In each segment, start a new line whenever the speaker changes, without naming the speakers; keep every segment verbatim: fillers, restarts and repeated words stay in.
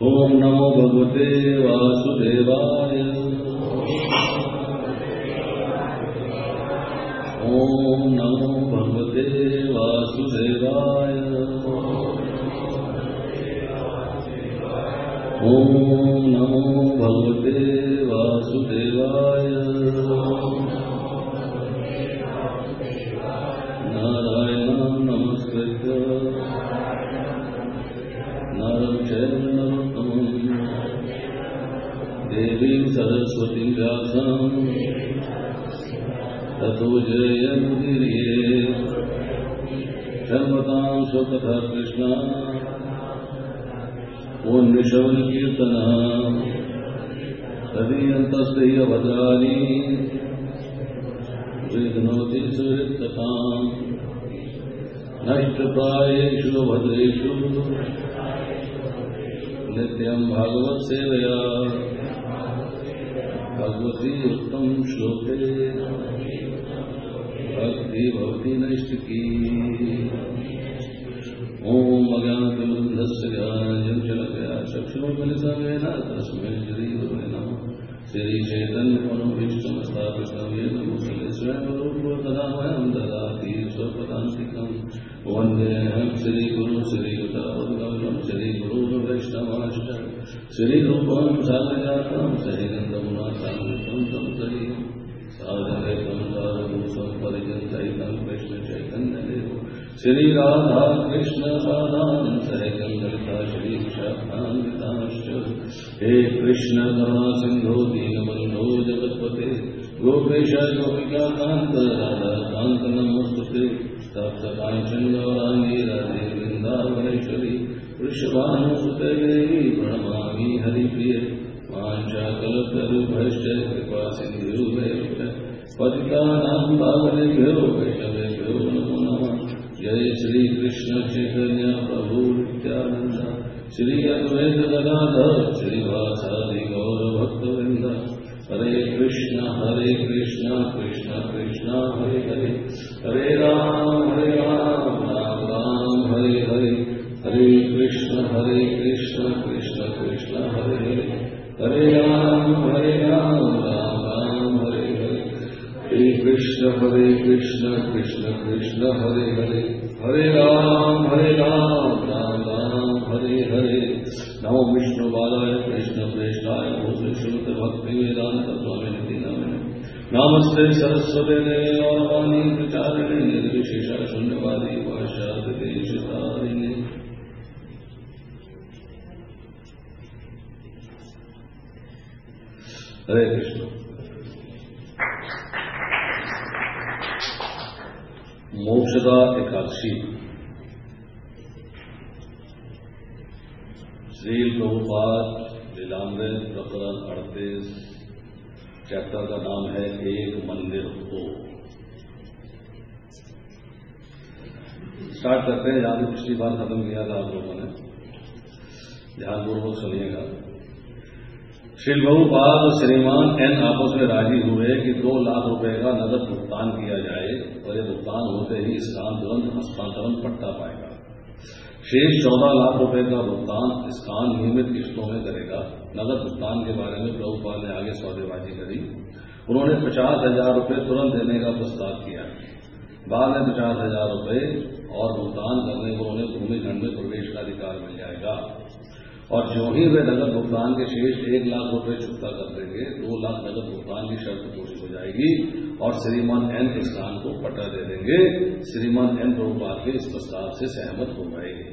ओम नमो भगवते वासुदेवाय। ओम नमो भगवते वासुदेवाय। ओम नमो भगवते वासुदेवाय। नारायणं नमस्कृत्य नरं चैव नरोत्तमं देवीं सरस्वतीं व्यासं ततो जयमुदीरयेत्। शर्मतां स्वकथा कृष्णा ओन्निशवन कीर्तनः तदीयन्तस्तैः भद्राणि वेदनोति सुहृत्कथाम् नष्टप्रायेषु भद्रेषु नित्यं भागवत सेवया भगवती उत्तम श्लोके भक्ति भवति नैष्टिकी। ओम अज्ञानतिमिरन्धस्य ज्ञानाञ्जनशलाकया चक्षुरुन्मिलितं तस्मै श्रीगुरवे नमः। श्रीचैतन्यमनोभीष्टं स्थापितं येन भूतले स्वयं रूपं तदामयं ददाति स्वपदान्तिकं। वन्देऽहं श्रीगुरुं श्रीयुतावद्गम्यं श्रीगुरुं वैष्णवांश्च श्रीरूपं साग्रजातं सहितं तं सहितं साधनैकं साधुसं परिजनसहितं कृष्णचैतन्यदेवं श्रीराधा कृष्णपादान् सहितं ललिता श्रीशाखान्वितांश्च। हे कृष्ण करुणा सिन्धो दीनबन्धो जगत्पते गोपेश गोपिकान्त राधाकान्त नमोस्तुते। तप्त काञ्चन गौराङ्गी राधे वृन्दावनेश्वरी वृषभानुसुते देवी प्रणमामि हरिप्रिये। वाञ्छाकल्पतरुभ्यश्च कृपा सिन्धुभ्यश्च पतितानां पावनेभ्यो वैष्णवेभ्यो नमो नमः। जय श्री कृष्ण चैतन्य प्रभु नित्यानंद श्री अद्वैत गदाधर श्रीवासादि गौर भक्तवृंद। हरे कृष्ण हरे कृष्ण कृष्ण कृष्ण हरे हरे हरे राम हरे राम राम राम हरे हरे। हरे कृष्ण हरे कृष्ण कृष्ण कृष्ण हरे हरे हरे राम हरे राम राम राम हरे हरे। हरे कृष्ण हरे कृष्ण कृष्ण कृष्ण हरे हरे हरे राम हरे राम राम राम हरे हरे। नमो विष्णु बालाय कृष्ण प्रेष्ठाय भूतश्रुत भक्ति वेदांत स्वामिनिधि नामिने नमस्ते सरस्वते देवानी प्रचारिणे निर्विशेष शून्यवादी पाश्चात्य देशतारिणे। हरे कृष्ण। मोक्षदा एकादशी श्री प्रभुपाद लीलामृत प्रकरण अड़तीस चैप्टर का नाम है एक मंदिर हो। स्टार्ट करते हैं जहां पिछली बार खत्म किया था आप लोगों ने, ध्यानपूर्वक सुनिएगा। श्री प्रभुपाद और श्रीमान एन आपस में राजी हुए कि दो लाख रुपए का नगद भुगतान किया जाए और ये भुगतान होते ही इसकान तुरंत हस्तांतरण पट्टा पाएगा। शेष चौदह लाख रुपए का भुगतान इसकान नियमित किस्तों में करेगा। नगद भुगतान के बारे में प्रभुपाद ने आगे सौदेबाजी करी। उन्होंने पचास हजार रुपये तुरंत देने का प्रस्ताव किया। बाद में पचास हजार रुपये और भुगतान करने पर उन्हें भूमि खंड में प्रवेश का अधिकार मिल जाएगा और जो ही वे नगद भुगतान के शेष एक लाख रुपए चुकता कर देंगे, दो लाख नगद भुगतान की शर्त पूरी हो जाएगी और श्रीमान एन इसकान को पट्टा दे देंगे। श्रीमान एन प्रभुपाद के इस प्रस्ताव से सहमत हो गए।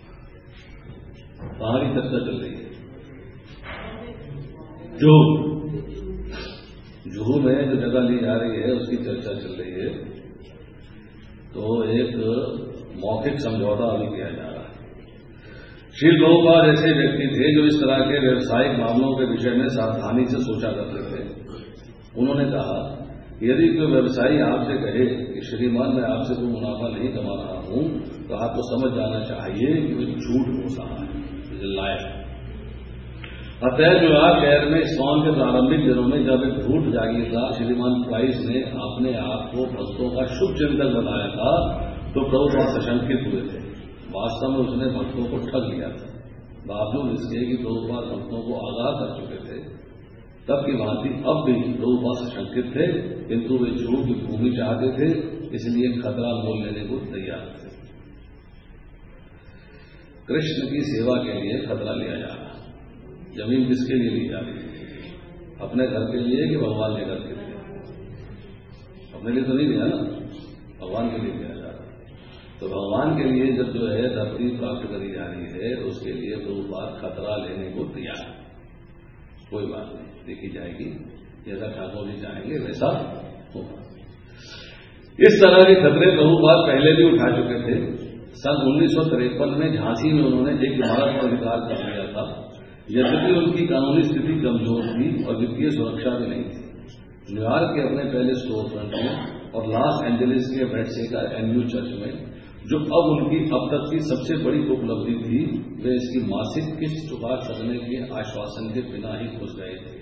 कहानी चर्चा चल रही है। जुहू जुहू में जो जगह ली जा रही है उसकी चर्चा चल रही है। तो एक मौखिक समझौता अभी किया जा रहा है। श्री प्रभुपाद ऐसे व्यक्ति थे जो इस तरह के व्यवसायिक मामलों के विषय में सावधानी से सोचा करते थे। उन्होंने कहा यदि कोई व्यवसायी आपसे कहे कि श्रीमान मैं आपसे कोई मुनाफा नहीं कमा रहा हूं तो आपको समझ जाना चाहिए कि वो झूठ बोल रहा है, लायक। अतः जो आप शहर में इस्लाम के प्रारंभिक दिनों में जब एक झूठ जागीरदार श्रीमान प्राइस ने अपने आप को भक्तों का शुभ चिंतक बताया था तो प्रभुपाद सशंकित हुए थे। वास्तव में उसने भक्तों को ठग लिया था। बावजूद इसके कि प्रभुपाद भक्तों को आगाह कर चुके थे, तब की भांति अब भी प्रभुपाद शंकित थे, किंतु वे झूठ की भूमि चाहते थे, इसलिए खतरा मोल लेने को तैयार थे। कृष्ण की सेवा के लिए खतरा लिया जा रहा। जमीन किसके लिए ली जा रही है? अपने घर के लिए कि भगवान के घर के लिए? अपने लिए तो नहीं लिया ना, भगवान के लिए लिया जा रहा। तो भगवान के लिए जब जो है धरती प्राप्त करी जा रही है, उसके लिए प्रभुपाद खतरा लेने को तैयार है। कोई बात नहीं, देखी जाएगी, जैसा ठाकुर जी चाहेंगे वैसा होगा। इस तरह के खतरे प्रभुपाद पहले भी उठा चुके थे। सन उन्नीस सौ तिरपन में झांसी में उन्होंने एक इमारत पर अधिकार कर लिया था, यद्यपि उनकी कानूनी स्थिति कमजोर थी और वित्तीय सुरक्षा भी नहीं थी। न्यूयॉर्क के अपने पहले स्टोर फ्रंट में और लॉस एंजलिस के बेटसे का एनयू चर्च में, जो अब उनकी अब तक की सबसे बड़ी उपलब्धि थी, वे इसकी मासिक किस्त चुका सकने के आश्वासन के बिना ही घुस गए थे।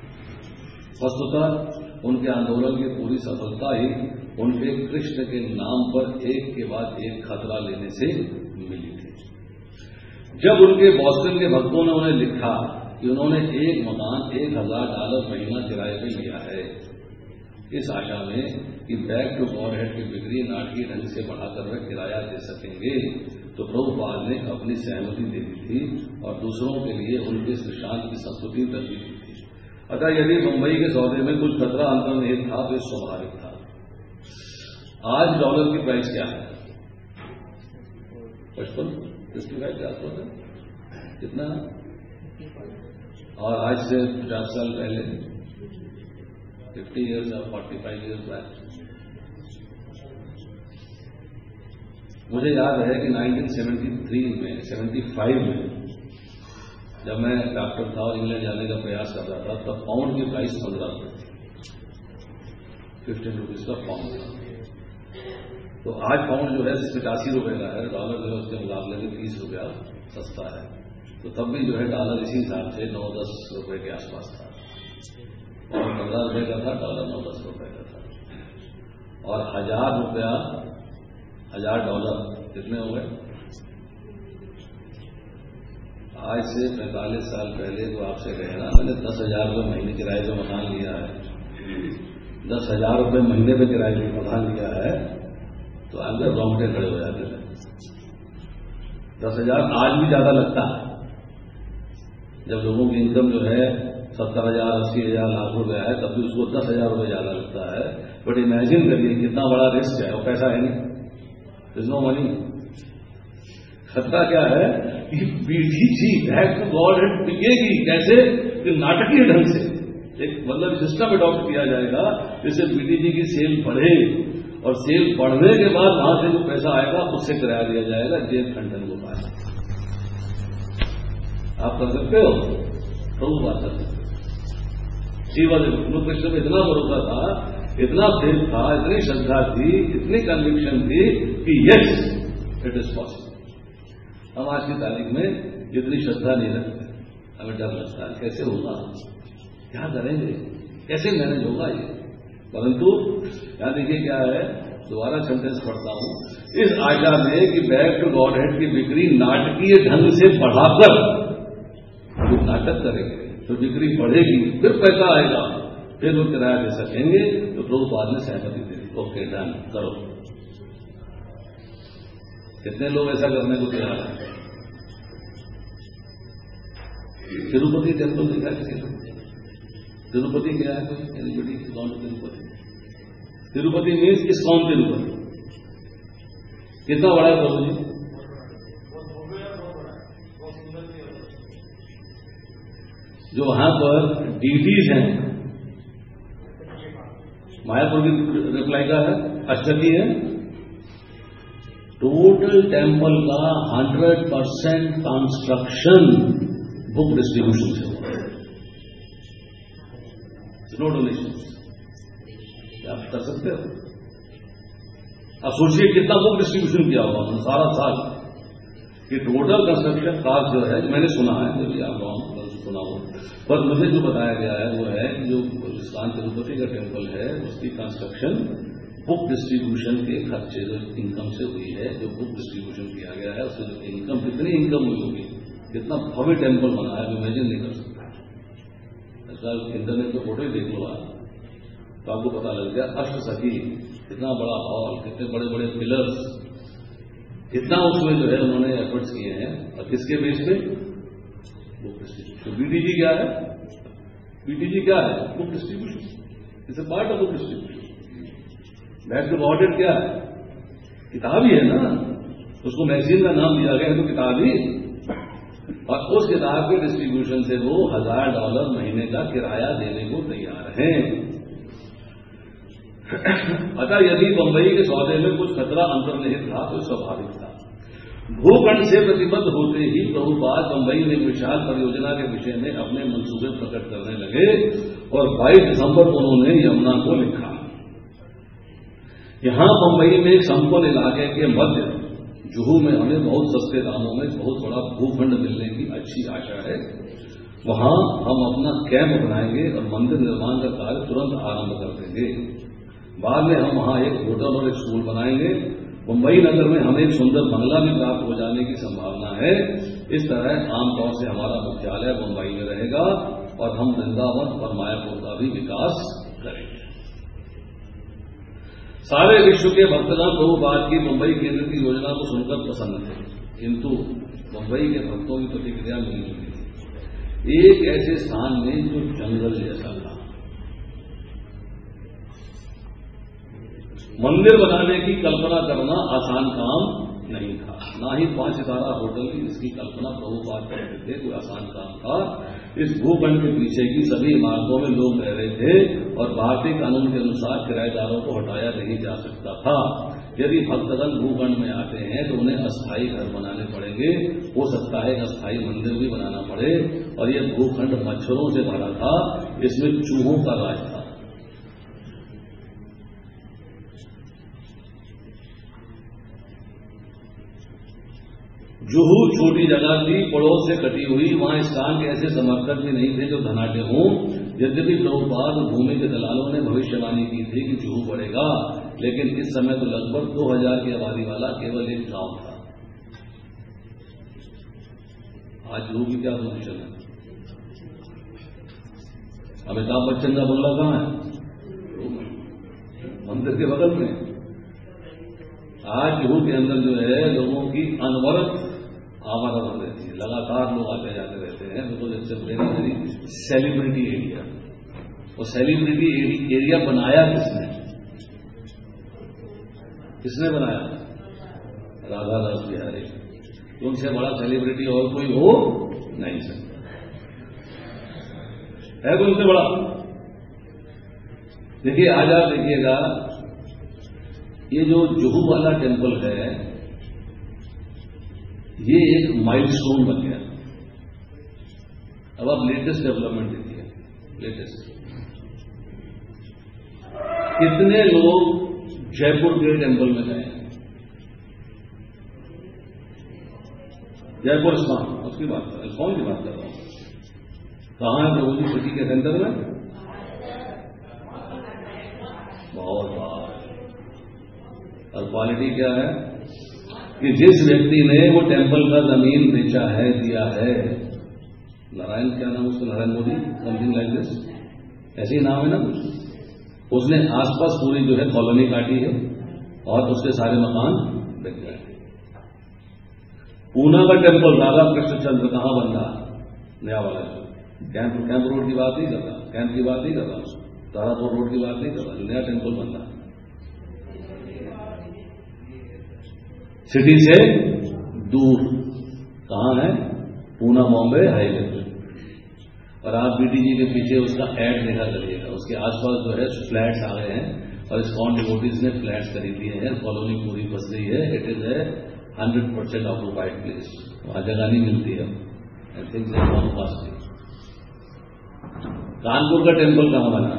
वस्तुतः उनके आंदोलन की पूरी सफलता ही उनके कृष्ण के नाम पर एक के बाद एक खतरा लेने से मिली थी। जब उनके बॉस्टन के भक्तों ने उन्हें लिखा कि उन्होंने एक मकान एक हजार डॉलर महीना किराए पर लिया है, इस आशा में कि बैक टू गॉड हेड की बिक्री नाटकीय ढंग से बढ़ाकर वे किराया दे सकेंगे, तो प्रभुपाद ने अपनी सहमति दे दी थी और दूसरों के लिए उनके सुशांत की संस्कृति तक दी थी। अतः यदि मुंबई के सौदे में कुछ खतरा अंतर्निहित था तो स्वाभाविक था। आज डॉलर की प्राइस क्या है? पचपन फिफ्टी फाइव के आसपास है, कितना? और आज से पचास साल पहले, फिफ्टी ईयर्स और फोर्टी फाइव ईयर्स बैक, मुझे याद है कि नाइनटीन सेवेंटी थ्री में सेवेंटी फाइव में जब मैं डॉक्टर था और इंग्लैंड जाने का प्रयास कर रहा था, तब पाउंड की प्राइस पंद्रह रुपये थी, फिफ्टीन रुपीज का पाउंड था। तो आज पाउंड जो है पचासी रुपए का है, डॉलर जो है उसके मुकाबले में तीस रुपया सस्ता है। तो तब भी जो है डॉलर इसी हिसाब से नौ दस रुपए के आसपास था, और पंद्रह रुपए का था, डॉलर नौ दस रुपए का था। और हजार रुपया, हजार डॉलर कितने हो गए? आज से पैंतालीस साल पहले तो आपसे कहे ना, मैंने दस हजार रुपये महीने किराए पे मकान लिया है, दस हजार रुपये महीने पे किराए पे मकान लिया है, तो अंदर रोंगटे खड़े हो जाते थे। दस हजार आज भी ज्यादा लगता है, जब लोगों की इनकम जो है सत्तर हजार अस्सी हजार लाख रुपया है, तब भी उसको दस हजार रुपये ज्यादा लगता है। बट इमेजिन करिए कितना बड़ा रिस्क है, और पैसा है नहीं, there's no money। खतरा क्या है कि BDG back to Godhead बिकेगी कैसे? कि नाटकीय ढंग से एक मतलब सिस्टम अडॉप्ट किया जाएगा, जिससे बीडीजी की सेल बढ़े, और सेल बढ़ने के बाद वहां से जो पैसा आएगा उससे किराया दिया जाएगा, जेब खंडन को पाए। आप कर सकते हो? तो बात कर सकते हो। शिवा जी कृष्ण में इतना भरोसा था, इतना फेथ था, इतनी श्रद्धा थी, इतनी कन्विक्शन थी कि यस इट इज पॉसिबल। हम आज की तारीख में इतनी श्रद्धा नहीं रखते, हमें डर लगता है कैसे होगा, क्या करेंगे, कैसे मैनेज होगा ये। परंतु यहां देखिए क्या है, दोबारा सेंटेंस पढ़ता हूं, इस आशा में कि बैक टू गॉड हेड की बिक्री नाटकीय ढंग से बढ़ाकर, जो नाटक करेंगे तो बिक्री बढ़ेगी, फिर पैसा आएगा, फिर वो किराया दे सकेंगे, तो प्रभुपाद ने सहमति दे दी, ओके डन करो। कितने लोग ऐसा करने को तैयार हैं? तिरुपति टेम्पल देखा किसी ने? तिरुपति क्या है? कोई एनीबडी कौन? तिरुपति तिरुपति मीन्स इस कौन तिरुपति? कितना बड़ा है प्रभु जी? जो वहां पर डीटीज हैं, मायापुर की रिप्लाई का है, अष्टकी है, टोटल टेम्पल का hundred percent construction book distribution से हुआ, नो डोनेशन। आप कर सकते हो? अब सोचिए कितना बुक डिस्ट्रीब्यूशन किया होगा उन्होंने सारा साल, कि टोटल कंस्ट्रक्शन कास्ट जो है, मैंने सुना है, जो भी आप गाँव सुना हो, पर मुझे जो बताया गया है वो है कि जो इस्लाम तिरुपति का टेम्पल है उसकी कंस्ट्रक्शन बुक डिस्ट्रीब्यूशन के खर्चे जो इनकम से हुई है, जो बुक डिस्ट्रीब्यूशन किया गया है, उससे जो इनकम, कितनी इनकम हुई होगी कितना भव्य टेम्पल बना है, इमेजिन नहीं कर सकता। ऐसा इंटरनेट पे फोटो ही देख लो आप तो आपको पता लग गया। अष्ट सखी, कितना बड़ा हॉल, कितने बड़े बड़े पिलर्स, कितना उसमें जो है उन्होंने एफर्ट्स किए हैं। और किसके बेस पे? Book distribution. तो बीटीजी क्या है? बीटीजी क्या है? Book distribution. It's a part of book distribution. Back to audit क्या है? किताब ही है ना, उसको मैगजीन का नाम दिया गया है तो किताब ही। और उस किताब के डिस्ट्रीब्यूशन से वो हजार डॉलर महीने का किराया देने को तैयार हैं। अतः यदि बंबई के सौदे में कुछ खतरा अंतर्निहित था तो स्वाभाविक था। भूखंड से प्रतिबद्ध होते ही प्रभुपाद बंबई में विशाल परियोजना के विषय में अपने मंसूबे प्रकट करने लगे और बाईस दिसंबर को उन्होंने यमुना को लिखा। यहां बंबई में संपन्न इलाके के मध्य जुहू में हमें बहुत सस्ते दामों में बहुत बड़ा भूखंड मिलने की अच्छी आशा है। वहां हम अपना कैंप बनाएंगे और मंदिर निर्माण का कार्य तुरंत आरंभ कर देंगे। बाद में हम वहां एक होटल और एक स्कूल बनाएंगे। मुंबई नगर में हमें एक सुंदर बंगला भी प्राप्त हो जाने की संभावना है। इस तरह आमतौर से हमारा मुख्यालय मुंबई में रहेगा और हम वृंदावन और मायापुर का भी विकास करेंगे। सारे विश्व के भक्तगण प्रभुपाद की मुंबई केंद्र की योजना को सुनकर प्रसन्न थे, किंतु मुंबई के भक्तों की प्रतिक्रिया मिली जुली थी। एक ऐसे स्थान में जो जंगल जैसा था, मंदिर बनाने की कल्पना करना आसान काम नहीं था। ना ही पांच सितारा होटल की इसकी कल्पना प्रभुपाद करते थे, कोई आसान काम था। इस भूखंड के पीछे की सभी इमारतों में लोग रह रहे थे और भारतीय कानून के अनुसार किराएदारों को हटाया नहीं जा सकता था। यदि भक्तगण भूखंड में आते हैं तो उन्हें अस्थायी घर बनाने पड़ेंगे। हो सकता है अस्थायी मंदिर भी बनाना पड़े। और यह भूखंड मच्छरों से भरा था, इसमें चूहों का राज था। जुहू छोटी जगह थी, पड़ोस से कटी हुई। वहां इस काम के ऐसे समर्थक भी नहीं थे जो धनाटे हों। यद्यपि प्रभुपाद भूमि के दलालों ने भविष्यवाणी की थी कि जुहू बढ़ेगा, लेकिन इस समय तो लगभग दो हजार की आबादी वाला केवल एक गांव था। आज जुहू की क्या पोजीशन है? अमिताभ बच्चन का बंगला कहां है? मंदिर के बगल में। आज जुहू के अंदर जो है लोगों की अनवरत आवाजाही रहती है, लगातार लोग आते जाते रहते हैं। Because it's a very celebrity area. और सेलिब्रिटी एरिया बनाया किसने? किसने बनाया? राधा दास बिहारी। उनसे बड़ा सेलिब्रिटी और कोई हो नहीं सकता है। कोई उनसे बड़ा? देखिए, आज आप देखिएगा, ये जो जुहू वाला टेम्पल है, ये एक माइलस्टोन बन गया। अब आप लेटेस्ट डेवलपमेंट देखिए, लेटेस्ट। कितने लोग जयपुर के टेम्पल में गए? जयपुर इस्कॉन, उसकी बात कर रहा हूं, इस्कॉन की बात कर रहा हूं। कहां है प्रभु जी? सिटी के सेंटर में। बहुत बार। और क्वालिटी क्या है कि जिस व्यक्ति ने वो टेम्पल का जमीन बेचा है, दिया है, नारायण, क्या नाम उसका? Narayan Modi, something like this, ऐसे ही नाम है ना कुछ। उसने आसपास पूरी जो है कॉलोनी काटी है और उसके सारे मकान बिक गए। पूना का टेम्पल राधा कृष्णचंद्र कहां बन रहा? नया वाला कैंप कैंप रोड की बात नहीं कर रहा, कैंप की बात नहीं कर रहा, तारापुर रोड की बात नहीं कर रहा, जो नया टेम्पल बन रहा सिटी से दूर। कहां है? पूना बॉम्बे हाईवे पे। और आप बीटीजी के पीछे उसका एड देखा करिएगा, उसके आसपास जो है फ्लैट्स आ गए हैं और इस्कॉन डिवोटीज ने फ्लैट्स खरीद लिए हैं। कॉलोनी पूरी बस गई है। It is a hundred percent occupied place. वहां जगह नहीं मिलती है। आई थिंक कानपुर का टेम्पल कहां बना?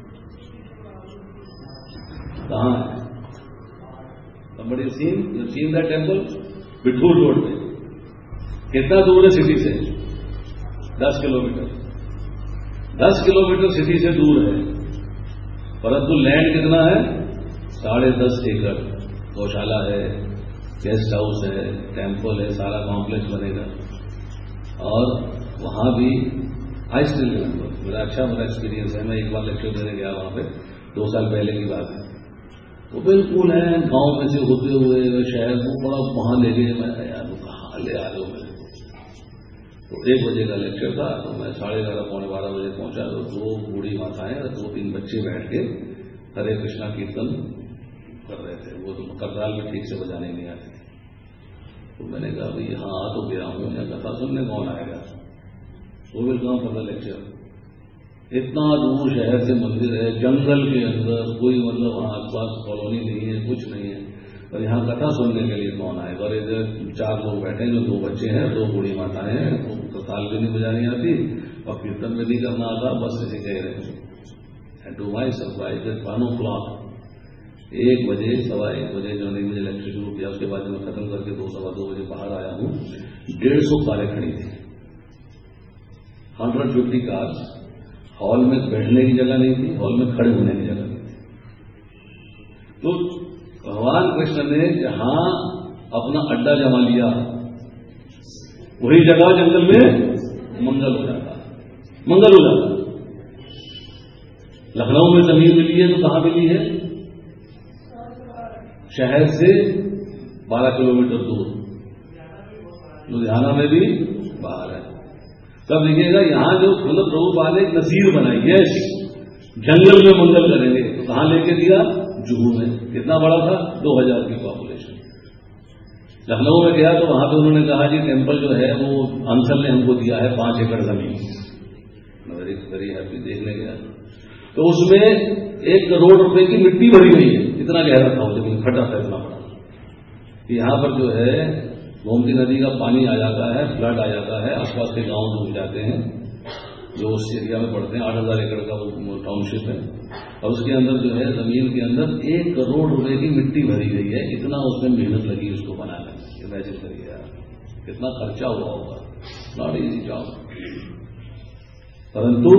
कहां है? Somebody seen? You seen that temple? Bithoor road पे। कितना दूर है सिटी से? दस किलोमीटर। दस किलोमीटर सिटी से दूर है, परंतु लैंड कितना है? साढ़े दस एकड़। गौशाला है, गेस्ट हाउस है, टेम्पल है, सारा कॉम्प्लेक्स बनेगा। और वहां भी आई स्टिल रिमेंबर, मेरा अच्छा मेरा एक्सपीरियंस है। मैं एक बार लेक्चर देने गया वहां पे, दो साल पहले की बात है। तो बिल्कुल है गांव में से होते हुए शहर को बड़ा वहां ले गए। मैं यार कहाँ ले आ रहे हो मेरे को। तो एक बजे का लेक्चर था, तो मैं साढ़े ग्यारह पौने बारह बजे पहुंचा। तो दो बूढ़ी माताएं और दो तीन बच्चे बैठ के हरे कृष्णा कीर्तन कर रहे थे। वो तो करताल भी ठीक से बजाने नहीं आती थी। तो मैंने कहा भाई हाँ आ तो गया हूं, या कथा सुनने कौन आएगा। Who will come for the lecture. इतना दूर शहर से मंदिर है, जंगल के अंदर, कोई मतलब वहां आसपास कॉलोनी नहीं है, कुछ नहीं है, और यहाँ कथा सुनने के लिए कौन आएगा। और इधर चार लोग बैठे हैं, जो दो बच्चे हैं, दो बूढ़ी माताएं हैं, तो ताल भी नहीं बजानी आती और कीर्तन भी नहीं करना आता, बस ऐसे कह रहे हैं। And to my surprise at one o'clock, एक बजे सवा एक बजे जो नहीं मुझे लेक्चर शुरू किया, उसके बाद मैं खत्म करके दो सवा दो बजे बाहर आया हूं, डेढ़ सौ कारें खड़ी थी, हंड्रेड फिफ्टी कार्स। हॉल में बैठने की जगह नहीं थी, हॉल में खड़े होने की जगह नहीं थी। तो भगवान कृष्ण ने जहां अपना अड्डा जमा लिया, वही जगह जंगल में मंगल हो जाता, मंगल हो जाता। लखनऊ में जमीन मिली है तो कहां मिली है? शहर से बारह किलोमीटर दूर, लुधियाना में भी बाहर है। तब देखिएगा यहां जो मतलब प्रभुपाद ने एक नसीर बनाई है, जंगल में मंगल करेंगे, तो कहां लेके दिया? जुहू में। कितना बड़ा था? दो हजार की पॉपुलेशन। लखनऊ में गया तो वहां पे उन्होंने कहा जी टेम्पल जो है वो अंसल ने हमको दिया है पांच एकड़ जमीन। वेरी वेरी हैप्पी, देखने गया तो उसमें एक करोड़ रुपए की मिट्टी भरी हुई है। इतना गहरा था वो जमीन, खड्डा था इतना बड़ा। यहां पर जो है गोमती नदी का पानी आ जाता है, फ्लड आ जाता है, आसपास के गांव डूब जाते हैं जो उस एरिया में पड़ते हैं। आठ हजार एकड़ का वो टाउनशिप है, और उसके अंदर जो है जमीन के अंदर एक करोड़ रुपए की मिट्टी भरी गई है। इतना उसमें मेहनत लगी उसको बनाने में, इमेजिन करिए यार कितना खर्चा हुआ होगा। Not easy job. परंतु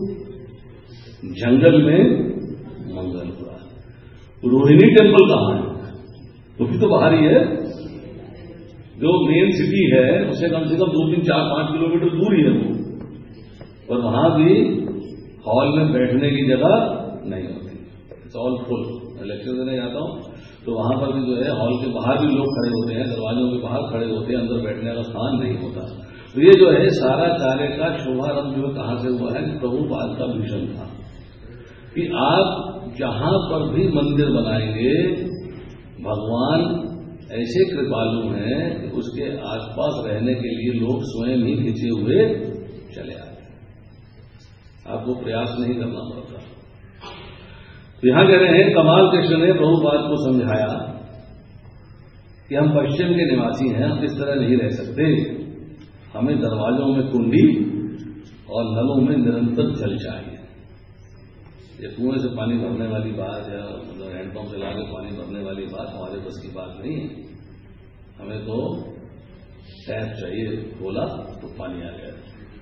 जंगल में मंगल हुआ। रोहिणी टेम्पल कहां है? वो भी तो बाहर ही है, जो मेन सिटी है उससे कम से कम दो तीन चार पांच किलोमीटर दूर ही है वो, और वहां भी हॉल में बैठने की जगह नहीं होती, इट्स ऑल फुल। मैं लेक्चर देने जाता हूं तो वहां पर भी जो है हॉल के बाहर भी लोग खड़े होते हैं, दरवाजों के बाहर खड़े होते हैं, अंदर बैठने का स्थान नहीं होता। तो ये जो है सारा कार्य का शुभारंभ जो कहां से हुआ है? प्रभुपाद का मिशन था कि आप जहां पर भी मंदिर बनाएंगे, भगवान ऐसे कृपालु हैं कि उसके आसपास रहने के लिए लोग स्वयं ही खिंचे हुए चले आते हैं, आपको प्रयास नहीं करना पड़ता। तो यहां कह रहे हैं कमाल कृष्ण ने प्रभुपाद को समझाया कि हम पश्चिम के निवासी हैं, हम इस तरह नहीं रह सकते। हमें दरवाजों में कुंडी और नलों में निरंतर जल चाहिए। ये कुएं से पानी भरने वाली बात या मतलब हैंडपंप से लाके पानी भरने वाली बात हमारे बस की बात नहीं है। हमें तो टैप चाहिए, खोला तो पानी आ गया।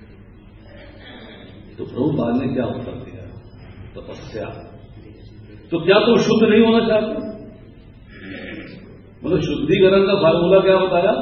तो प्रभुपाद ने क्या उत्तर दिया? तपस्या। तो क्या तुम शुद्ध नहीं होना चाहते? मतलब शुद्धिकरण का फार्मूला क्या बताया?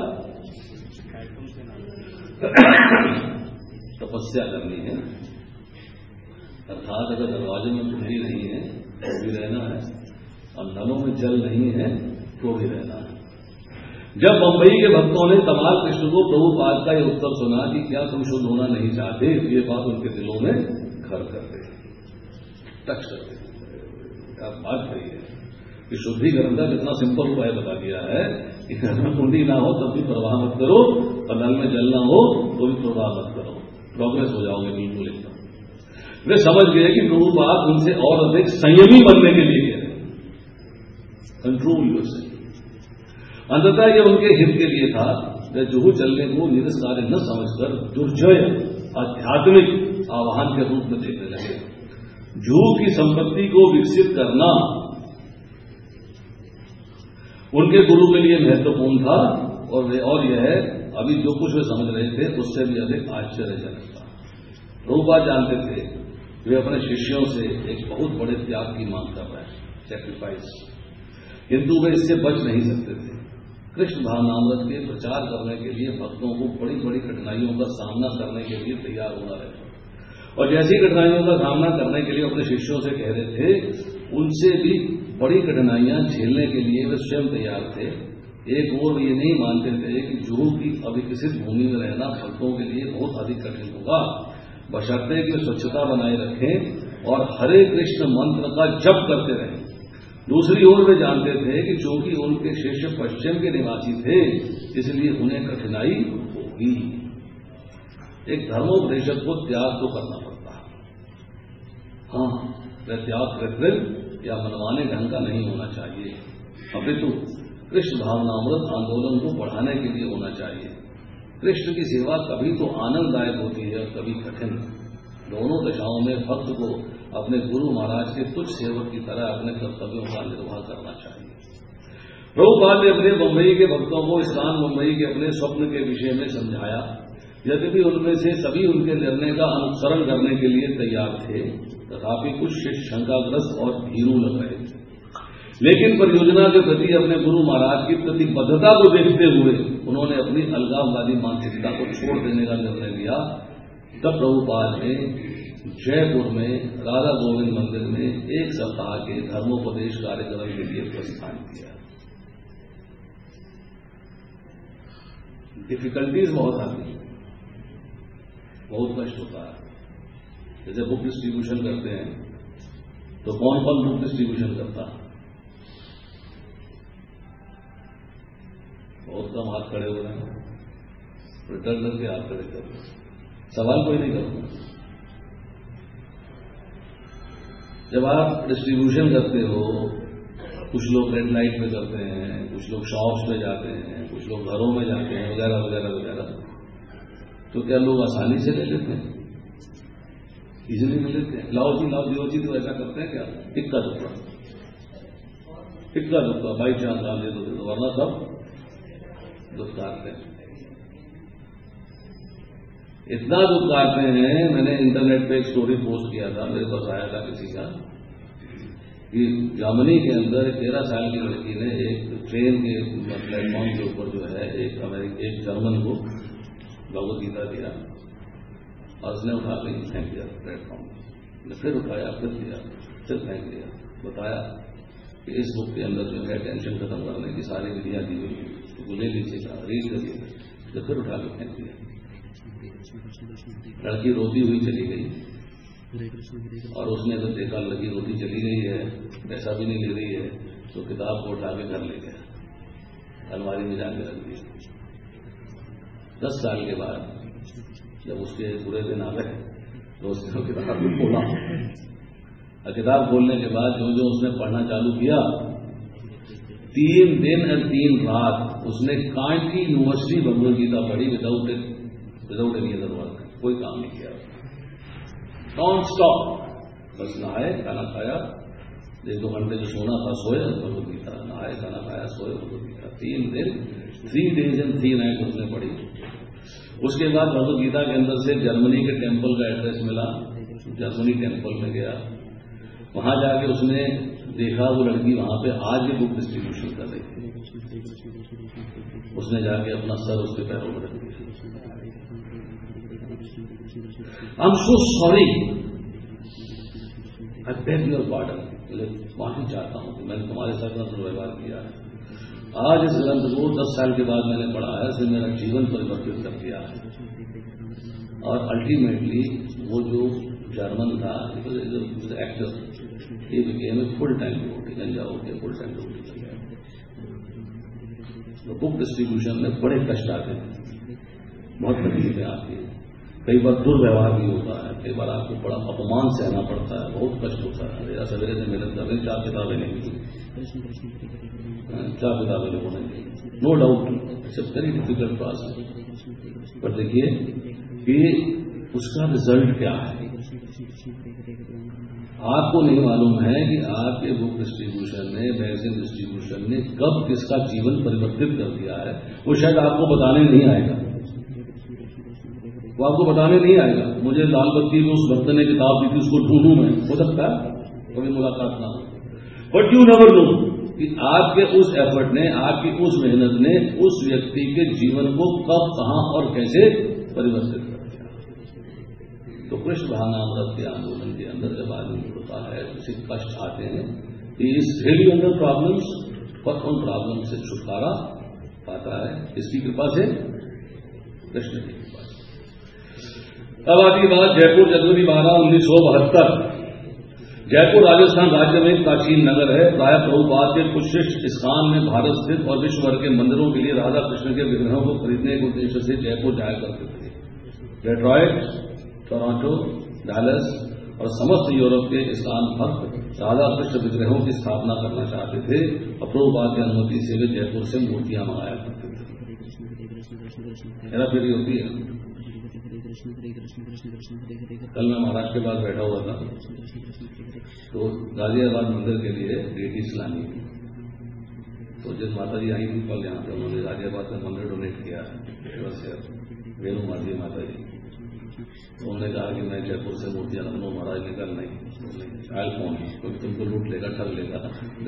तपस्या करनी है। अर्थात अगर दरवाजे में कुंडी नहीं है तो भी रहना है, और नलों में जल नहीं है तो भी रहना है। जब बंबई के भक्तों ने कमाल कृष्ण को प्रभुपाद का यह उत्तर सुना कि क्या तुम शुद्ध होना नहीं चाहते, ये बात उनके दिलों में घर कर गई, टच कर गई। आप बात कही है कि शुद्धिकरण का कितना सिंपल उपाय बता दिया है कि घर में कुंडी ना हो तब भी प्रवाह मत करो, और नल में जल ना हो तो भी प्रवाह मत करो, प्रोग्रेस हो जाओगे बिल्कुल एकदम। वे समझ गए कि प्रभुपाद उनसे और अधिक संयमी बनने के लिए गए, कंट्रोल योरसेल्फ। अंततः यह उनके हित के लिए था। वे जुहू चलने को निरस कार्य न समझकर दुर्जय आध्यात्मिक आह्वान के रूप में देखने लगे। जुहू की संपत्ति को विकसित करना उनके गुरु के लिए महत्वपूर्ण था, और वे और यह अभी जो कुछ वे समझ रहे थे उससे भी अधिक आश्चर्यजनक था। प्रभुपाद जानते थे वे अपने शिष्यों से एक बहुत बड़े त्याग की मांग कर रहे हैं, सैक्रिफाइस, किंतु वे इससे बच नहीं सकते थे। कृष्ण भावनामृत के प्रचार करने के लिए भक्तों को बड़ी बड़ी कठिनाइयों का सामना करने के लिए तैयार होना रहता। और जैसी कठिनाइयों का सामना करने के लिए अपने शिष्यों से कह रहे थे, उनसे भी बड़ी कठिनाइयां झेलने के लिए वे स्वयं तैयार थे। एक और ये नहीं मानते थे कि जो कि अविकसित भूमि में रहना भक्तों के लिए बहुत अधिक कठिन होगा, बशर्ते कि स्वच्छता बनाए रखें और हरे कृष्ण मंत्र का जप करते रहें। दूसरी ओर वे जानते थे कि चूंकि उनके शिष्य पश्चिम के निवासी थे, इसलिए उन्हें कठिनाई होगी। एक धर्मोपदेशक को त्याग तो करना पड़ता है, हाँ, वह त्याग कृत्रिम या मनमाने ढंग का नहीं होना चाहिए, अपितु कृष्ण भावनामृत आंदोलन को बढ़ाने के लिए होना चाहिए। कृष्ण की सेवा कभी तो आनंददायक होती है और कभी कठिन। दोनों दशाओं में भक्त को अपने गुरु महाराज के तुच्छ सेवक की तरह अपने कर्तव्यों का निर्वाह करना चाहिए। प्रभुपाद ने अपने बंबई के भक्तों को ईशान बंबई के अपने स्वप्न के विषय में समझाया। यद्यपि उनमें से सभी उनके निर्णय का अनुसरण करने के लिए तैयार थे, तथापि कुछ शिष्य शंकाग्रस्त और भीरू लग रहे थे। लेकिन परियोजना के प्रति अपने गुरु महाराज की प्रतिबद्धता को देखते हुए उन्होंने अपनी अलगाववादी मानसिकता को छोड़ देने का निर्णय लिया। तब प्रभुपाद ने जयपुर में राधा गोविंद मंदिर में एक सप्ताह के धर्मोपदेश कार्यक्रम के लिए प्रस्थान किया। डिफिकल्टीज बहुत आती है, बहुत कष्ट होता है। जैसे बुक डिस्ट्रीब्यूशन करते हैं तो कौन कौन बुक डिस्ट्रीब्यूशन करता है? बहुत कम हाथ खड़े हो रहे हैं, रिटर्न करके हाथ खड़े कर रहे हैं, सवाल कोई नहीं करता। जब आप डिस्ट्रीब्यूशन करते हो, कुछ लोग रेड लाइट पे करते हैं, कुछ लोग शॉप्स पे जाते हैं, कुछ लोग घरों में जाते हैं, वगैरह वगैरह वगैरह, तो क्या लोग आसानी से ले लेते हैं? इजीली ले लेते हैं। लाओ जी लाओ दियो जी, तो ऐसा करते हैं क्या? इक्का दुक्का इक्का दुक्का बाई चांस आप दे दो, वरना सब दुष्कारते हैं। इतना दुष्कारते हैं, मैंने इंटरनेट पे एक स्टोरी पोस्ट किया था, मेरे पास आया था किसी का, कि जर्मनी के अंदर तेरह साल की लड़की ने एक ट्रेन के प्लेटफॉर्म के ऊपर जो है एक अमेरिकी एक जर्मन को भगवत गीता दिया और उसने उठा के फेंक दिया प्लेटफॉर्म में। फिर उठाया, फिर दिया, फिर फेंक दिया। बताया कि इस बुक के अंदर जो है टेंशन खत्म करने की सारी विधियां दी हुई, तो ले लीजिएगा, रीड करिए। तो फिर उठा के फेंक दिया। लड़की रोती हुई चली गई और उसने तो देखा लड़की रोती चली गई है, पैसा भी नहीं ले रही है, तो किताब को उठा के घर ले गया, अलमारी में जाके रख दिया। दस साल के बाद जब उसके पूरे दिन आ गए तो उसने किताब को खोला, और किताब खोलने के बाद जो जो उसने पढ़ना चालू किया, तीन दिन और तीन रात उसने कांटी यूनिवर्सिटी भगवत गीता पढ़ी without without any other work. कोई काम नहीं किया, नॉन स्टॉप। बस नहाए, खाना खाया, एक दो घंटे जो सोना था सोए, भगवत गीता, नहाए, खाना खाया, सोए, भगवत गीता। तीन दिन, three days and three night उसने पढ़ी। उसके बाद भगवत गीता के अंदर से जर्मनी के टेम्पल का एड्रेस मिला, जर्मनी टेम्पल में गया, वहां जाके उसने देखा वो लड़की वहां पे आज भी बुक डिस्ट्रीब्यूशन कर रही थी। उसने जाके अपना सर उसके पैरों में रख दिया। I am so sorry, I beg your pardon, मुझे माफी चाहता हूं कि मैंने तुम्हारे साथ इतना दुर्व्यवहार किया है। आज इस ग्रंथ को दस साल के बाद मैंने पढ़ा है, इसने मेरा जीवन परिवर्तित कर दिया है। और अल्टीमेटली वो जो जर्मन था, एक्टर, ये बिकेम फुल टाइम डिवोटी, गंजा हो गया, फुल टाइम डिवोटी कर गया। तो बुक डिस्ट्रीब्यूशन में बड़े कष्ट आते हैं, बहुत तकलीफें आती है, कई बार दुर्व्यवहार भी होता है, कई बार आपको बड़ा अपमान सहना पड़ता है, बहुत कष्ट होता है। मेरा सवेरे से मेहनत कर रही, चार किताबें नहीं मिली, चार किताबें लोगों ने दी, no doubt it's a very difficult process. पर देखिए कि उसका रिजल्ट क्या है, आपको नहीं मालूम है कि आपके बुक डिस्ट्रीब्यूशन ने, मैगजीन डिस्ट्रीब्यूशन ने कब किसका जीवन परिवर्तित कर दिया है, वो शायद आपको बताने नहीं आएगा, वो आपको बताने नहीं आएगा। मुझे लाल बत्ती में उस भक्त ने किताब दी थी, उसको ढूंढूं मैं, हो सकता है कभी मुलाकात ना हो, बट यू नेवर नो कि आपके उस एफर्ट ने, आपकी उस मेहनत ने उस व्यक्ति के जीवन को कब, कहां और कैसे परिवर्तित कर दिया। तो कृष्ण भावनामृत के आंदोलन के अंदर जब आदमी होता है, उसे कष्ट आते हैं, इस रियली अंडर प्रॉब्लम्स, पर उन प्रॉब्लम से छुटकारा पाता है इसकी कृपा से, कृष्ण की कृपा से। अब आती बात जयपुर, जनवरी बारह उन्नीस सौ बहत्तर। जयपुर राजस्थान राज्य में एक प्राचीन नगर है। प्राय प्रभुपाद के कुछ शिष्य इस्कान में भारत स्थित और विश्व भर के मंदिरों के लिए राधा कृष्ण के विग्रहों को खरीदने के उद्देश्य से जयपुर जाया करते थे। डेट्रॉयट, टोरंटो, डैलस और समस्त यूरोप के इस्कान भक्त राधा कृष्ण विग्रहों की स्थापना करना चाहते थे और प्रभुपाद की अनुमति से वे जयपुर से मूर्तियां मंगाया करते थे। हेरा फेरी होती है। कल मैं महाराष्ट्र के पास बैठा हुआ था, तो गाजियाबाद मंदिर के लिए डेटीज लानी थी। तो जिस माता जी आई थी कल यहाँ पे, उन्होंने गाजियाबाद में मंदिर डोनेट किया है, वेणु माता माता जी। तो उन्होंने कहा कि मैं जयपुर से मूर्तियां लखनऊ महाराज निकल नहीं आयल फोन, क्योंकि तुमको लूट लेगा, ठग लेगा।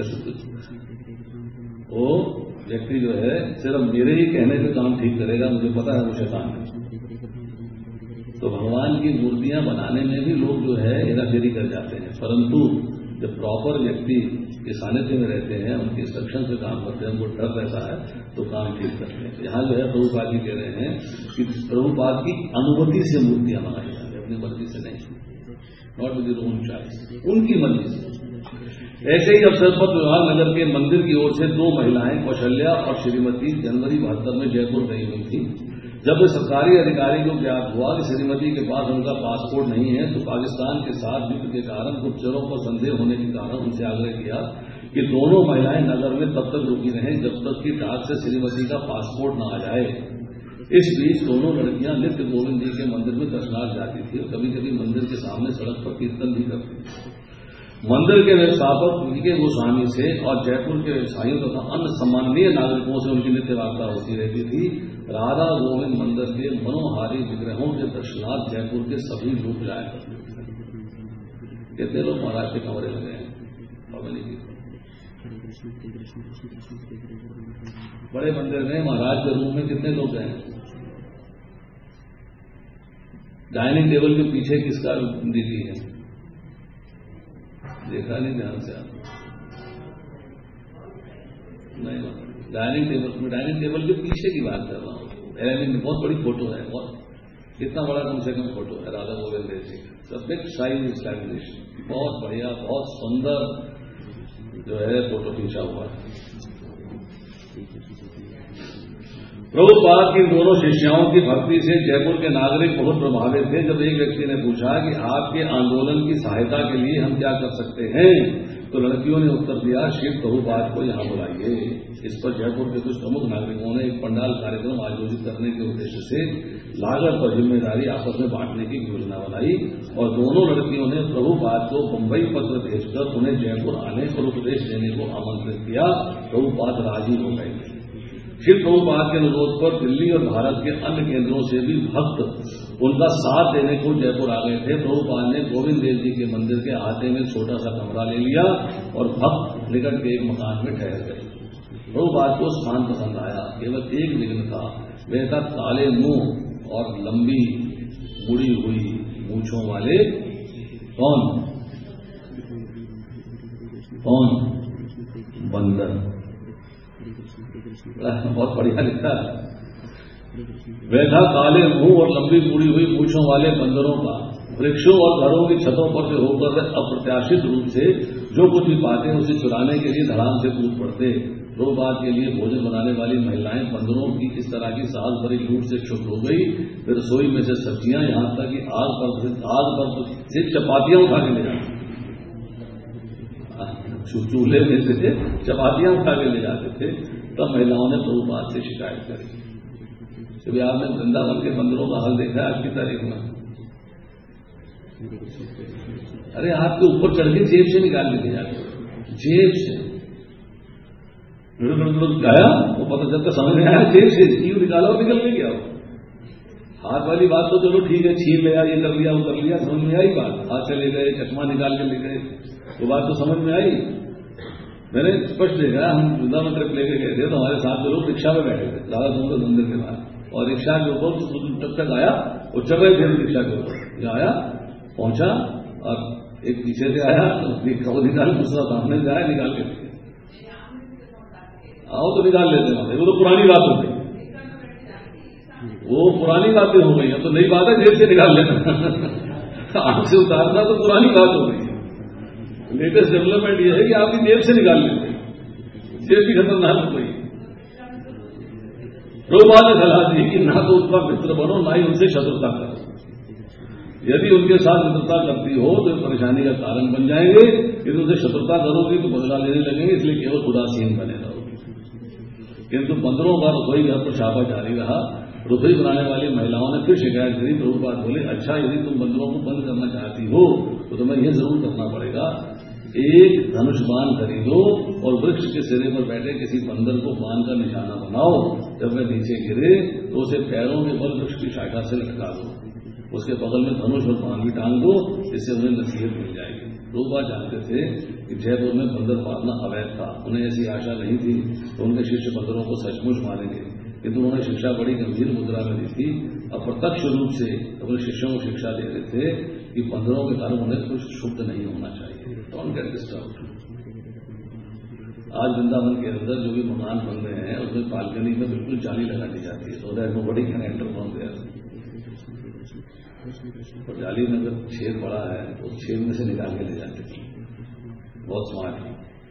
वो व्यक्ति जो है सिर्फ मेरे ही कहने पे काम ठीक करेगा, मुझे पता है वो शैतान है। तो भगवान की मूर्तियां बनाने में भी लोग जो है हेराफेरी कर जाते हैं, परंतु जब प्रॉपर व्यक्ति के सानिध्य में रहते हैं, उनके इंस्ट्रक्शन से काम करते हैं, उनको डर रहता है, तो काम ठीक करते हैं। यहाँ जो है प्रभुपाद जी कह रहे हैं कि प्रभुपाद की अनुमति से मूर्तियां बनाई जाती है, अपनी मर्जी से नहीं, not with your own choice, उनकी मर्जी से। ऐसे ही अवसर पर विवाह नगर के मंदिर की ओर से दो महिलाएं कौशल्या और श्रीमती जनवरी बहत्तर में जयपुर गई हुई थी। जब वे सरकारी अधिकारी को ज्ञात हुआ कि श्रीमती के पास उनका पासपोर्ट नहीं है, तो पाकिस्तान के साथ युद्ध के कारण गुप्तचरों को संदेह होने के कारण उनसे आग्रह किया कि दोनों महिलाएं नगर में तब तक रुकी रहें जब तक कि डाक से श्रीमती का पासपोर्ट न आ जाए। इस बीच दोनों लड़कियां नित्य गोविंद जी के मंदिर में दर्शनार्थ जाती थी और कभी कभी मंदिर के सामने सड़क पर कीर्तन भी करती थी। मंदिर के व्यवस्थापक के गोस्वामी से और जयपुर के व्यवसायियों तथा अन्य सम्माननीय नागरिकों से उनकी नित्य वार्ता होती रहती थी। राधा गोविंद मंदिर के मनोहारी विग्रहों के दर्शनार्थ जयपुर के सभी लोग जाया करते। कितने लोग महाराज के कमरे लगे हैं, बड़े मंदिर में महाराज के रूम में कितने लोग गए? डाइनिंग टेबल के पीछे किसका दीदी है? देखा नहीं ध्यान से आप? नहीं, डाइनिंग टेबल में, डाइनिंग टेबल के पीछे की बात कर रहा हूँ। बहुत बड़ी फोटो है, बहुत कितना बड़ा कम से कम फोटो है राधा गोविंद देव जी का, बिग साइज स्टैब्लिशन, बहुत बढ़िया, बहुत सुंदर जो है फोटो खींचा हुआ है। प्रभुपाद की दोनों शिष्याओं की भक्ति से जयपुर के नागरिक बहुत प्रभावित थे। जब एक व्यक्ति ने पूछा कि आपके आंदोलन की सहायता के लिए हम क्या कर सकते हैं, तो लड़कियों ने उत्तर दिया, शिव प्रभुपाद को यहां बुलाइए। इस पर जयपुर के कुछ प्रमुख नागरिकों ने एक पंडाल कार्यक्रम आयोजित करने के उद्देश्य से लागत और जिम्मेदारी आपस में बांटने की योजना बनाई और दोनों लड़कियों ने प्रभुपाद को बंबई पत्र भेजकर उन्हें जयपुर आने और उपदेश देने को आमंत्रित किया। प्रभुपाद राजी हो गए। शिव प्रभुपाद के अनुरोध पर दिल्ली और भारत के अन्य केंद्रों से भी भक्त उनका साथ देने को जयपुर आ गए थे। प्रभुपाद ने गोविंद देव जी के मंदिर के आहते में छोटा सा कमरा ले लिया और भक्त निकट के एक मकान में ठहर गए। प्रभुपाद को स्थान पसंद आया, केवल एक विघ्न था, वह था काले मुंह और लंबी मुड़ी हुई मूंछों वाले कौन कौन बंदर। बहुत बढ़िया लिखा है। वह था काले मुंह और लंबी मुड़ी हुई मूंछों वाले बंदरों का। वृक्षों और घरों की छतों पर से होकर अप्रत्याशित रूप से जो कुछ भी पाते उसे चुराने के लिए धड़ाम से कूद पड़ते। प्रभुपाद के लिए भोजन बनाने वाली महिलाएं बंदरों की इस तरह की साल भरी लूट से क्षुब्ध हो गई। फिर रसोई में से सब्जियां, यहां तक कि आग पर आग पर से चपातियां उठा के ले जाते, चूल्हे में से चपातियां उठा के ले जाते थे। तब महिलाओं ने प्रभुपाद से शिकायत करी कि आपने वृंदावन के बंदरों का हाल देखा है आज की तारीख में? अरे आपके ऊपर चढ़ के जेब से निकाल के ले जाते, जेब से गया वो पता चलता समझ में आया, जेब से क्यों निकाला और निकल नहीं गया। हाथ वाली बात तो चलो ठीक है, छीन लिया, ये कर लिया, वो कर लिया, समझ में आई बात। हाथ से ले गए, चश्मा निकाल के ले गए, वो बात तो समझ में आई। मैंने स्पष्ट देखा, हम वृंदावन ट्रिप लेके गए थे तो हमारे साथ लोग रिक्शा में बैठे थे राधा सुंदर मंदिर के बाहर, और रिक्शा के ऊपर तब तक आया और चले फिर रिक्शा के ऊपर यहाँ आया, पहुंचा और एक पीछे से आया तो निकाल, दूसरा सामने से आया, निकाल के आओ तो निकाल लेते हैं। वो तो पुरानी बात हो गई, वो पुरानी बातें हो गई। अब तो नई बात है जेब से निकाल लेना आंख से उतारना तो पुरानी बात हो गई। लेटेस्ट डेवलपमेंट यह है कि आपकी जेब से निकाल लेते हैं, जेब भी खतरनाक हो गई। प्रभुपाद ने सलाह दी कि ना तो उसका मित्र बनो, ना ही उनसे शत्रुता करो। यदि उनके साथ मित्रता करती हो तो परेशानी का कारण बन जाएंगे, यदि उनसे शत्रुता करोगी तो बदला लेने लगेंगे, इसलिए केवल उदासीन बने रहोगे। किंतु बंदरों का रसोई घर पर छापा जारी रहा। रसोई बनाने वाली महिलाओं ने फिर शिकायत करी। प्रभुपाद बोले, अच्छा यदि तुम बंदरों को बंद करना चाहती हो तो तुम्हें यह जरूर करना पड़ेगा, एक धनुष बाण खरीदो और वृक्ष के सिरे पर बैठे किसी बंदर को बाण का निशाना बनाओ। जब वह नीचे गिरे तो उसे पैरों के बल वृक्ष की शाखा से लटका दो, उसके बगल में धनुष और बाण भी टांग दो, इससे उन्हें नसीहत मिल जाएगी। लोग बात जानते थे कि जयपुर में बंदर मारना अवैध था, उन्हें ऐसी आशा नहीं थी तो उनके शिष्य बंदरों को सचमुच मारेंगे, किंतु उन्होंने शिक्षा बड़ी गंभीर मुद्रा में दी थी। अप्रत्यक्ष रूप से अपने शिष्यों को शिक्षा दे रहे थे कि बंदरों के कारण उन्हें कुछ क्षुब्ध नहीं होना चाहिए। Don't get disturbed. आज वृंदावन के अंदर जो भी मकान बन रहे हैं उसमें बालकनी में बिल्कुल जाली लगा दी जाती है, so that nobody can enter from there. और जाली में अगर छेद पड़ा है तो उस छेद में से निकाल के ले जाते हैं। बहुत स्मार्ट है।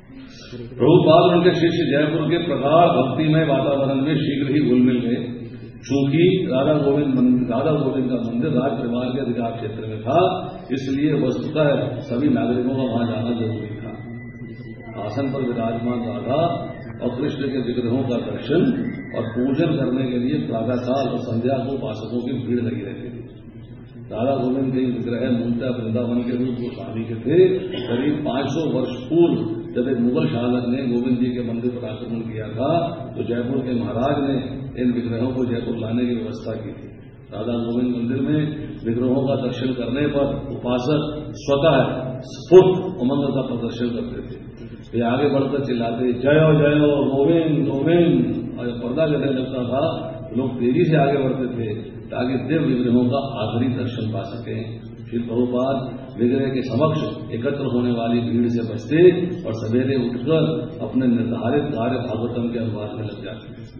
प्रभुपाद और उनके शिष्य जयपुर के प्रगाढ़ भक्तिमय वातावरण में शीघ्र ही घुल मिल गए। चूंकि राधा गोविंद राधा गोविंद का मंदिर राज परिवार के अधिकार क्षेत्र में था, इसलिए वस्तुतः सभी नागरिकों का वहां जाना जरूरी था। आसन पर विराजमान राधा और कृष्ण के विग्रहों का दर्शन और पूजन करने के लिए प्रातःकाल और संध्या को उपासकों की भीड़ लगी रहती थी। राधा गोविंद के विग्रह मूलतः वृंदावन के रूप गोस्वामी के थे। करीब पांच सौ वर्ष पूर्व जब एक मुगल शासक ने गोविंद जी के मंदिर पर आक्रमण किया था तो जयपुर के महाराज ने इन विग्रहों को जयपुर लाने की व्यवस्था की थी। राधा गोविंद मंदिर में विग्रहों का दर्शन करने पर उपासक स्वतः स्फूर्त उमंग का प्रदर्शन करते थे। वे आगे बढ़कर चिल्लाते जय जय गोविंद गोविंद, और जब पर्दा करने लगता था लोग तेजी से आगे बढ़ते थे ताकि देव विग्रहों का आखिरी दर्शन पा सकें। फिर प्रभुपाद विग्रह के समक्ष एकत्र होने वाली भीड़ से बचते और सवेरे उठकर अपने निर्धारित कार्य भागवतम के अनुवाद में लग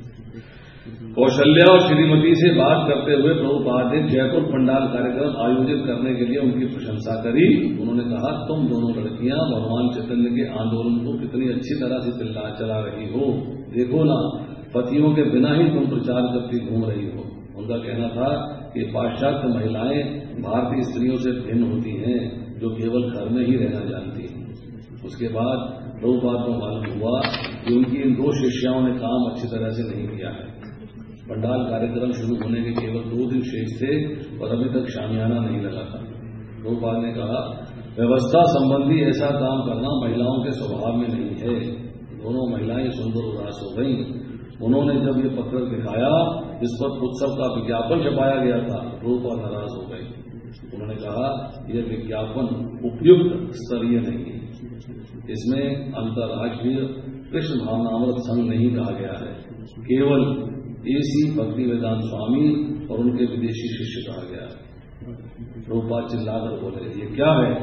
जाते। कौशल्या और श्रीमती से बात करते हुए प्रभुपाद ने जयपुर पंडाल कार्यक्रम आयोजित करने के लिए उनकी प्रशंसा करी। उन्होंने कहा, तुम दोनों लड़कियां भगवान चैतन्य के आंदोलन को कितनी अच्छी तरह से चिल्ला चला रही हो। देखो ना, पतियों के बिना ही तुम प्रचार करती घूम रही हो। उनका कहना था कि पाश्चात्य महिलाएं भारतीय स्त्रियों से भिन्न होती हैं जो केवल घर में ही रहना जानती हैं। उसके बाद प्रभुपाद को मालूम हुआ कि उनकी इन दो शिष्याओं ने काम अच्छी तरह से नहीं किया है। पंडाल कार्यक्रम शुरू होने के केवल दो दिन शेष थे और अभी तक शामियाना नहीं लगा था। प्रभुपाद ने कहा, व्यवस्था संबंधी ऐसा काम करना महिलाओं के स्वभाव में नहीं है। दोनों महिलाएं सुंदर उदास हो गईं। उन्होंने जब ये पत्र दिखाया जिस पर उत्सव का विज्ञापन छपाया गया था, प्रभुपाद नाराज हो गए। उन्होंने कहा, यह विज्ञापन उपयुक्त स्तरीय नहीं है, इसमें अंतर्राष्ट्रीय कृष्ण भावनामृत संघ नहीं कहा गया है, केवल एसी भक्ति वेदांत स्वामी और उनके विदेशी शिष्य कहा गया है। प्रभुपाद चिल्लाकर बोले, ये क्या है?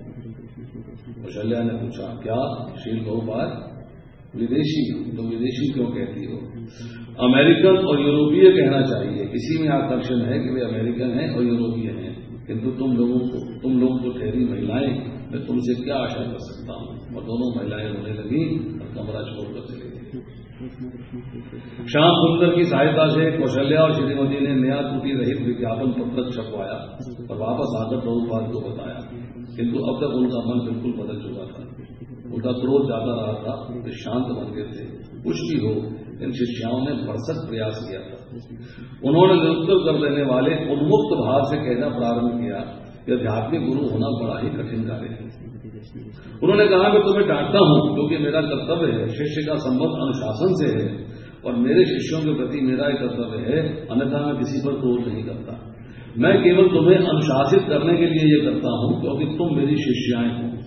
कौशल्या ने पूछा, क्या श्रील प्रभुपाद? विदेशी? तो विदेशी क्यों कहती हो? अमेरिकन और यूरोपीय कहना चाहिए। इसी में आकर्षण है कि वे अमेरिकन हैं और यूरोपीय हैं, किंतु तुम लोगों को तुम लोगों को ठहरी महिलाएं, मैं तुमसे क्या आशा कर सकता हूं? और दोनों महिलाएं रोने लगी और कमरा छोड़कर चली गई। श्याम सुंदर की सहायता से कौशल्या और श्रीमती ने नया त्रुटि रहित विज्ञापन पत्र छपवाया और वापस आकर प्रभुपाद को बताया, किंतु अब तक उनका मन बिल्कुल बदल चुका था। उनका क्रोध जाता रहा था, वे शांत बन गए थे। कुछ भी हो, इन शिष्याओं ने भरसक प्रयास किया था। उन्होंने निरुत्तर कर देने वाले उन्मुक्त भाव से कहना प्रारंभ किया कि आध्यात्मिक गुरु होना बड़ा ही कठिन कार्य है। उन्होंने कहा, मैं तुम्हें डांटता हूं क्योंकि मेरा कर्तव्य है, शिष्य का संबंध अनुशासन से है और मेरे शिष्यों के प्रति मेरा ही कर्तव्य है, अन्यथा मैं किसी पर क्रोध नहीं करता। मैं केवल तुम्हें अनुशासित करने के लिए ये करता हूं क्योंकि तुम मेरी शिष्याएं हो।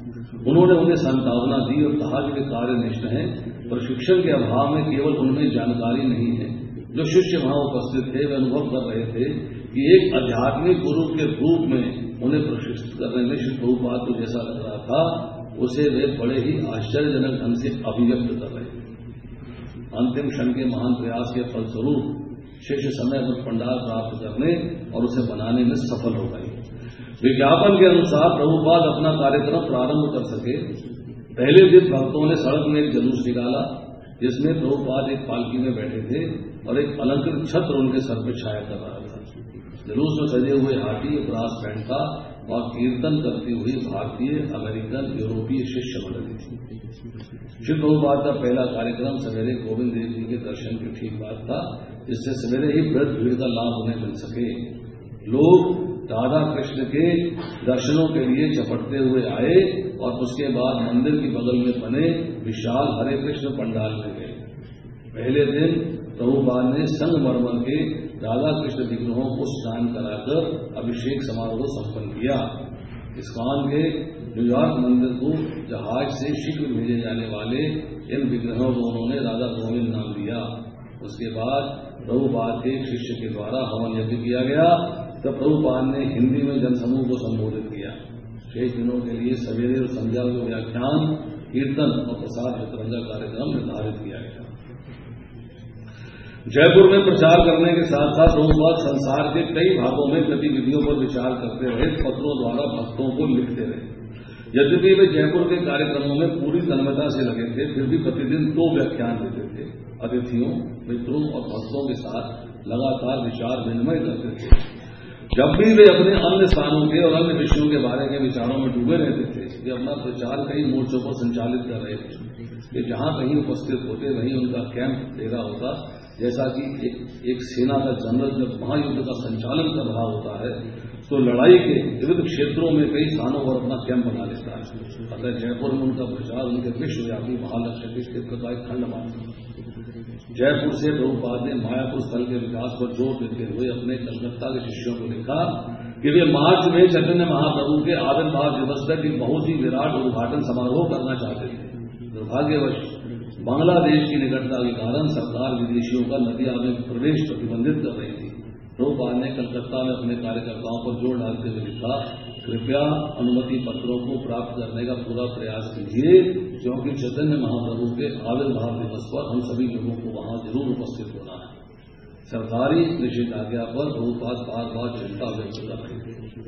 उन्होंने उन्हें सांत्वना दी और कहा कि वे कार्यनिष्ठ हैं, प्रशिक्षण के अभाव में केवल उनमें जानकारी नहीं है। जो शिष्य वहां उपस्थित थे वे अनुभव कर रहे थे कि एक आध्यात्मिक गुरु के रूप में उन्हें प्रशिक्षित करने में श्री प्रभुपाद को जैसा लग रहा था उसे वे बड़े ही आश्चर्यजनक ढंग से अभिव्यक्त कर रहे थे। अंतिम क्षण के महान प्रयास के फलस्वरूप शिष्य समय पर पंडाल प्राप्त करने और उसे बनाने में सफल हो गए। विज्ञापन के अनुसार प्रभुपाद अपना कार्यक्रम प्रारंभ कर सके। पहले दिन भक्तों ने सड़क में एक जुलूस निकाला जिसमें प्रभुपाद एक पालकी में बैठे थे और एक अलंकृत छत्र उनके सर पर छाया कर रहा था। जुलूस में सजे हुए हाथी ब्रास बैंड था और कीर्तन करती हुई भारतीय, अमेरिकन, यूरोपीय शिष्य मंडली थी। श्री प्रभुपाद का पहला कार्यक्रम सवेरे गोविंद देव जी के दर्शन की ठीक बात था, जिससे सवेरे ही वृद्ध भीड़ का लाभ उन्हें मिल सके। लोग राधा कृष्ण के दर्शनों के लिए चपटते हुए आए और उसके बाद मंदिर की बगल में बने विशाल हरे कृष्ण पंडाल में गए। पहले दिन प्रभुपाद ने संगमरमर के राधा कृष्ण विग्रहों को स्नान कराकर अभिषेक समारोह संपन्न किया। इस्कॉन के न्यूयॉर्क मंदिर को जहाज से शीघ्र भेजे जाने वाले इन विग्रहों को उन्होंने राधा गोविंद नाम दिया। उसके बाद प्रभुपाद के शिष्य के द्वारा हवन यज्ञ किया गया। तब प्रभुपाद ने हिंदी में जनसमूह को संबोधित किया। शेष दिनों के लिए सवेरे और संध्या को व्याख्यान, कीर्तन और प्रसाद वितरण का कार्यक्रम निर्धारित किया गया। जयपुर में प्रचार करने के साथ साथ प्रभुपाद संसार के कई भागों में गतिविधियों पर विचार करते रहे, पत्रों द्वारा भक्तों को लिखते रहे। यद्यपि वे जयपुर के कार्यक्रमों में पूरी तन्मयता से लगे थे, फिर भी प्रतिदिन दो व्याख्यान देते थे। अतिथियों, मित्रों और भक्तों के साथ लगातार विचार विनिमय करते थे। जब भी वे अपने अन्य स्थानों के और अन्य विषयों के बारे में विचारों में डूबे रहते थे, वे अपना प्रचार कई मोर्चों पर संचालित कर रहे थे। वे जहां कहीं उपस्थित होते वहीं उनका कैंप डेरा होता। जैसा कि एक, एक सेना का जनरल जब महायुद्ध का संचालन कर रहा होता है तो लड़ाई के विविध क्षेत्रों में कई स्थानों पर अपना कैंप बना लेता है। अतः जयपुर में उनका प्रचार उनके विश्वव्यापी महालक्ष्य के क्षेत्र का एक खंड माना। जयपुर से प्रभुपाद ने मायापुर स्थल के विकास पर जोर देते हुए अपने कलकत्ता के शिष्यों को लिखा कि वे मार्च में चैतन्य महाप्रभु के आविर्भाव दिवस तक एक बहुत ही विराट उद्घाटन समारोह करना चाहते थे। दुर्भाग्यवश बांग्लादेश की निकटता के कारण सरकार विदेशियों का नदिया में प्रवेश प्रतिबंधित कर रही थी। प्रभुपाद ने कलकत्ता में अपने कार्यकर्ताओं पर जोर डालते हुए लिखा, कृपया अनुमति पत्रों को प्राप्त करने का पूरा प्रयास कीजिए, क्योंकि चैतन्य महाप्रभु के आविर्भाव दिवस पर हम सभी लोगों को वहां जरूर उपस्थित होना है। सरकारी निषेधाज्ञा पर प्रभुपाद बार बार चिंता व्यक्त कर रहे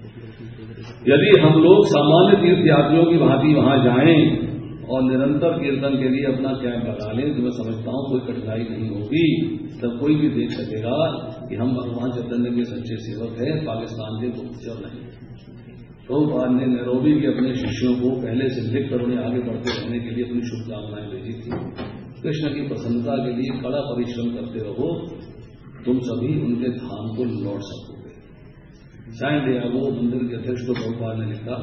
थे। यदि हम लोग सामान्य तीर्थयात्रियों की भांति वहां जाएं और निरंतर कीर्तन के लिए अपना कैंप लगा लें तो मैं समझता हूं कोई कठिनाई नहीं होगी। तब कोई भी देख सकेगा कि हम भगवान चैतन्य के सच्चे सेवक हैं, पाकिस्तान के गुप्तचर नहीं। प्रभुपाद ने नैरोबी के अपने शिष्यों को पहले से लिखकर उन्हें आगे बढ़ते रहने के लिए अपनी शुभकामनाएं भेजी थी। कृष्ण की प्रसन्नता के लिए कड़ा परिश्रम करते रहो, तुम सभी उनके धाम को लौट सकोगे। सैन डियागो मंदिर के अध्यक्ष को प्रभुपाद ने लिखा,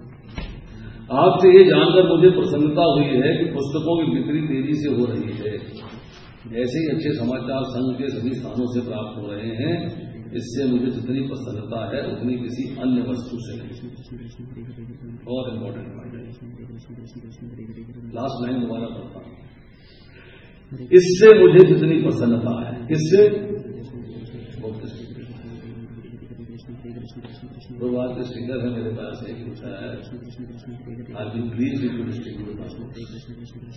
आपसे ये जानकर मुझे प्रसन्नता हुई है कि पुस्तकों की बिक्री तेजी से हो रही है। ऐसे ही अच्छे समाचार संघ के सभी स्थानों से प्राप्त हो रहे हैं। इससे मुझे जितनी प्रसन्नता है उतनी किसी अन्य वस्तु से नहीं। और इम्पोर्टेंट लास्ट लाइन दोबारा पढ़ता हूं। इससे मुझे जितनी प्रसन्नता है, किससे? दो बार के स्टिकर है मेरे पास, एक लिखा है I will please you to distribute my books,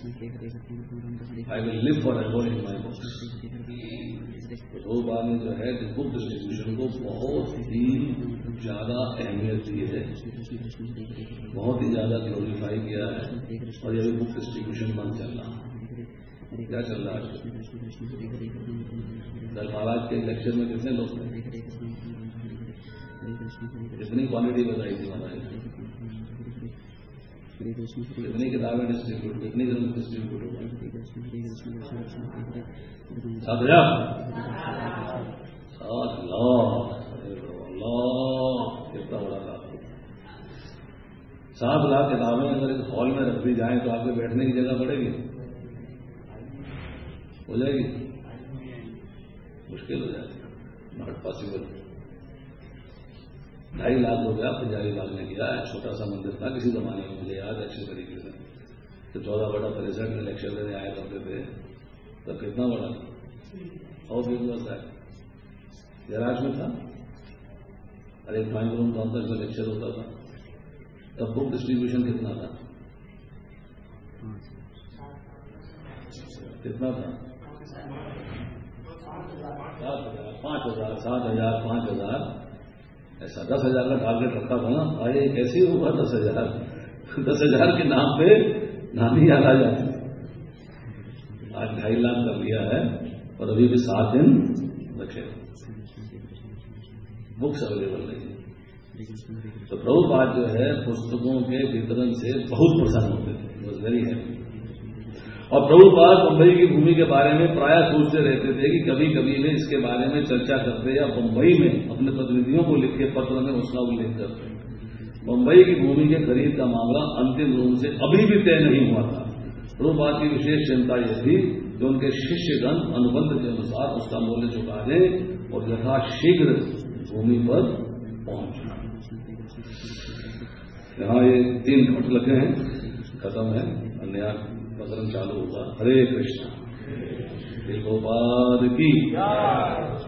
I will live forever in my books. दो बार में जो है बुक डिस्ट्रीब्यूशन को बहुत ही ज्यादा अहमियत दी है, बहुत ही ज्यादा ग्लोरीफाई किया है। और यह बुक डिस्ट्रीब्यूशन बंद चल रहा है। क्या चल रहा है? दल महाराज के लेक्चर में कितने लोग थे? कितनी क्वालिटी बताई थी महाराज, कितनी किताबें डिस्ट्रीब्यूट, कितनी ग्रंथ डिस्ट्रीब्यूट हुआ? सात हजार सात लाख कितना बड़ा था। सात लाख किताबें अगर इस हॉल में रख दी जाए तो आपके बैठने की जगह पड़ेगी, हो जाएगी? मुश्किल हो जाएगी, नॉट पॉसिबल। ढाई लाख रुपया पंजाबी बाग ने किया। छोटा सा मंदिर था किसी जमाने में, मुझे याद है अच्छे तरीके से। तो चौदह बड़ा तिरसठ में लेक्चर देने आया करते थे, तब कितना बड़ा और बिजनेस है, गैराज में था। अरे ड्राइंग रूम कॉम्प्लेक्स में लेक्चर होता था। तब बुक डिस्ट्रीब्यूशन कितना था, कितना था? सात हजार पांच हजार सात हजार पांच हजार ऐसा दस हजार का टारगेट रखा था ना। अरे कैसे होगा दस हजार दस हजार के नाम पे नानी याद आ जाती। आज ढाई लाख कर लिया है और अभी भी सात दिन बचे, बुक्स अवेलेबल नहीं है। तो प्रभुपाद जो है पुस्तकों के वितरण से बहुत प्रसन्न होते थे, वॉज वेरी हैप्पी। और प्रभुपाद बंबई की भूमि के बारे में प्राय सोचते रहते थे कि कभी कभी वे इसके बारे में चर्चा करते या बंबई में अपने प्रतिनिधियों को लिखे पत्र में उसका उल्लेख करते। बंबई की भूमि के खरीद का मामला अंतिम रूप से अभी भी तय नहीं हुआ था। प्रभुपाद की विशेष चिंता यह थी कि उनके शिष्यगण अनुबंध के अनुसार उसका मूल्य चुका दें और यथाशीघ्र भूमि पर पहुंचना। यहाँ ये तीन घट लगे हैं, खत्म है, अन्य प्रकरण चालू होगा। हरे कृष्णा। प्रभुपाद की